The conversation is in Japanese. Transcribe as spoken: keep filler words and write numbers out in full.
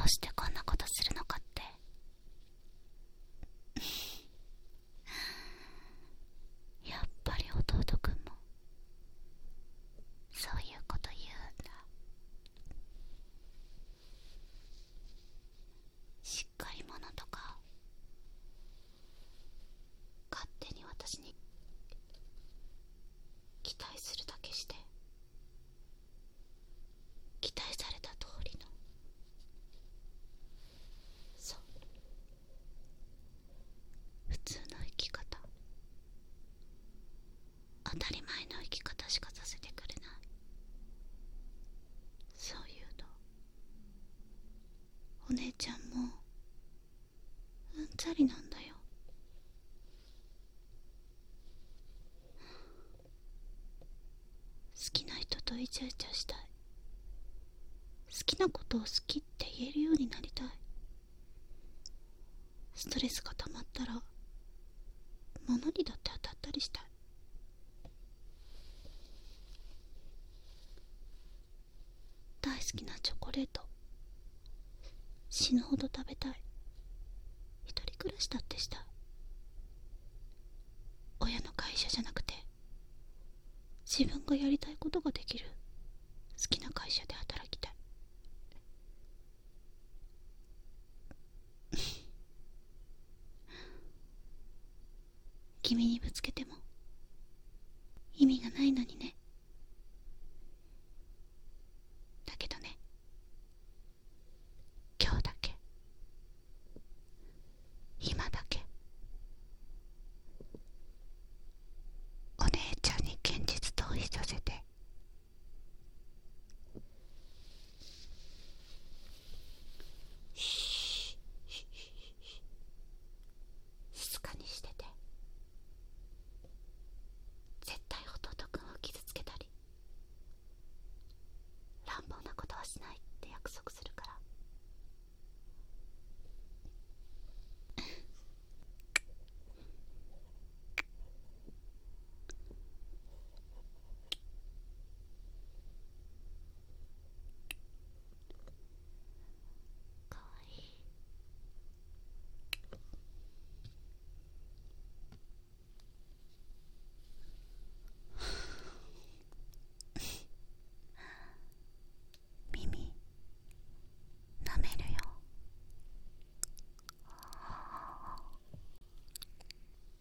うしてこんなことするのかってやっぱり弟くんもそういうこと言うんだ。しっかり者とか勝手に私に期待するだけして、期待された通りの、そう普通の生き方、当たり前の生き方しかさせてくれない。そういうのお姉ちゃんもうんざりなんだよ。好きな人とイチャイチャしたい。好きなことを好きって言えるようになりたい。ストレスが溜まったら物にだって当たったりしたい。大好きなチョコレート死ぬほど食べたい。一人暮らしだってしたい。親の会社じゃなくて自分がやりたいことができる好きな会社で働きたい。君にぶつけても意味がないのにね。